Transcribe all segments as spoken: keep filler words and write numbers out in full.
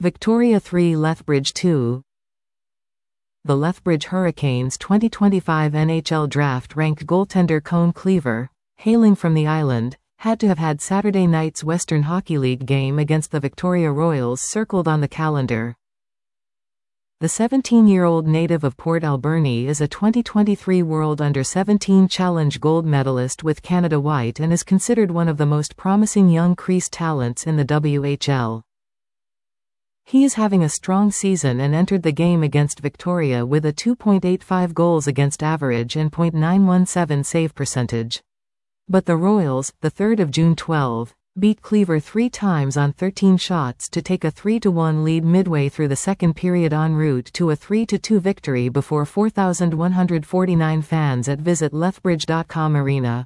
Victoria three Lethbridge two. The Lethbridge Hurricanes twenty twenty-five N H L Draft ranked goaltender Cone Cleaver, hailing from the island, had to have had Saturday night's Western Hockey League game against the Victoria Royals circled on the calendar. The seventeen-year-old native of Port Alberni is a twenty twenty-three World Under seventeen Challenge gold medalist with Canada White and is considered one of the most promising young crease talents in the W H L. He is having a strong season and entered the game against Victoria with a two point eight five goals against average and point nine one seven save percentage. But the Royals, the third of June twelfth, beat Cleaver three times on thirteen shots to take a three to one lead midway through the second period en route to a three to two victory before four thousand one hundred forty-nine fans at visit lethbridge dot com arena.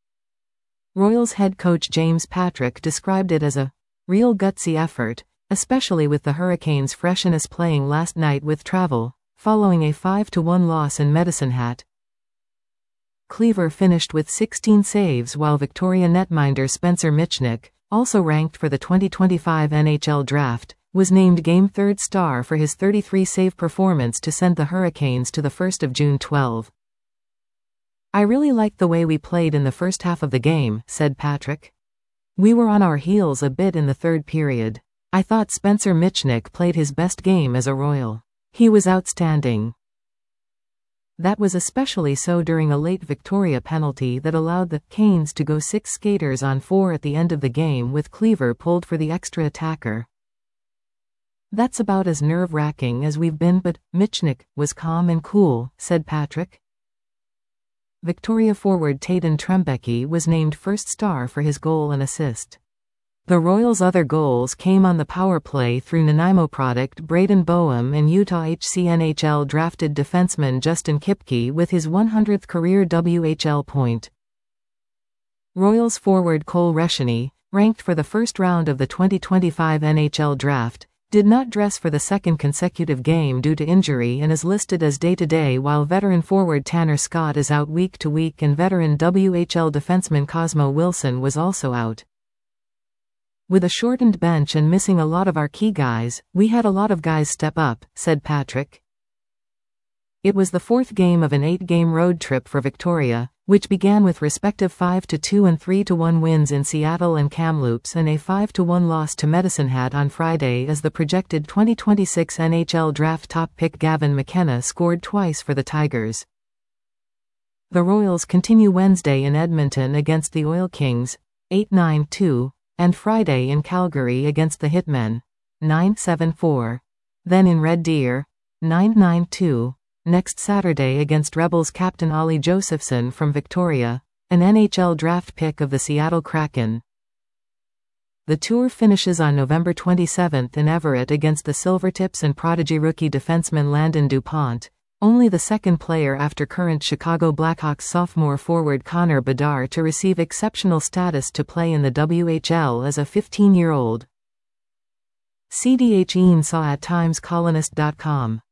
Royals head coach James Patrick described it as a real gutsy effort, especially with the Hurricanes' freshness playing last night with travel, following a five to one loss in Medicine Hat. Cleaver finished with sixteen saves while Victoria netminder Spencer Michnick, also ranked for the twenty twenty-five N H L Draft, was named game third star for his thirty-three save performance to send the Hurricanes to the first of June twelfth. "I really liked the way we played in the first half of the game," said Patrick. "We were on our heels a bit in the third period. I thought Spencer Michnick played his best game as a Royal. He was outstanding. That was especially so during a late Victoria penalty that allowed the Canes to go six skaters on four at the end of the game with Cleaver pulled for the extra attacker. That's about as nerve-wracking as we've been, but Michnick was calm and cool," said Patrick. Victoria forward Taden Trembecki was named first star for his goal and assist. The Royals' other goals came on the power play through Nanaimo product Braden Boehm and Utah H C N H L drafted defenseman Justin Kipke with his one hundredth career W H L point. Royals forward Cole Resheny, ranked for the first round of the twenty twenty-five N H L Draft, did not dress for the second consecutive game due to injury and is listed as day-to-day, while veteran forward Tanner Scott is out week-to-week and veteran W H L defenseman Cosmo Wilson was also out. "With a shortened bench and missing a lot of our key guys, we had a lot of guys step up," said Patrick. It was the fourth game of an eight-game road trip for Victoria, which began with respective five to two and three to one wins in Seattle and Kamloops and a five to one loss to Medicine Hat on Friday as the projected twenty twenty-six N H L Draft top pick Gavin McKenna scored twice for the Tigers. The Royals continue Wednesday in Edmonton against the Oil Kings, eight nine two, and Friday in Calgary against the Hitmen, nine seven four. Then in Red Deer, nine nine two. Next Saturday against Rebels captain Ollie Josephson from Victoria, an N H L draft pick of the Seattle Kraken. The tour finishes on November twenty-seventh in Everett against the Silvertips and Prodigy rookie defenseman Landon DuPont, only the second player after current Chicago Blackhawks sophomore forward Connor Bedard to receive exceptional status to play in the W H L as a fifteen-year-old. C D H Ian saw at times colonist dot com.